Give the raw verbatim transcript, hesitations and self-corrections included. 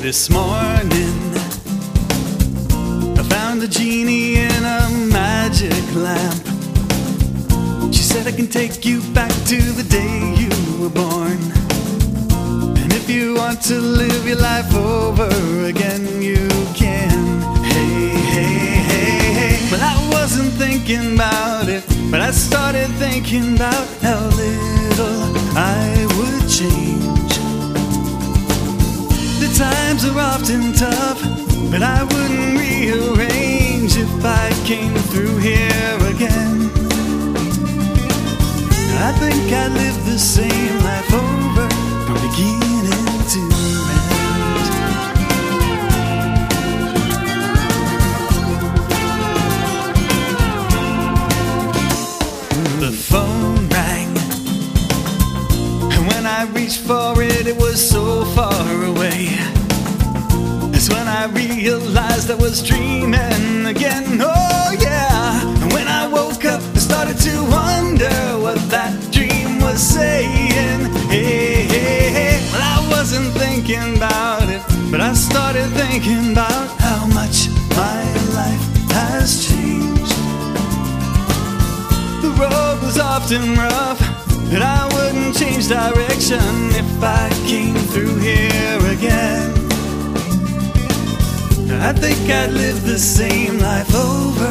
This morning I found a genie in a magic lamp. She said I can take you back to the day you were born, and if you want to live your life over again, you can. Hey, hey, hey, hey. Well, I wasn't thinking about it, but I started thinking about how little I would change. The times are often tough, but I wouldn't rearrange if I came through here again. I think I'd live the same life over from beginning to end. The phone rang, and when I reached for it, it was so far away. That's when I realized I was dreaming again. Oh yeah. And when I woke up, I started to wonder what that dream was saying. Hey, hey, hey. Well, I wasn't thinking about it, but I started thinking about how much my life has changed. The road was often rough, but I wouldn't change direction if I came through here again. I think I'd live the same life over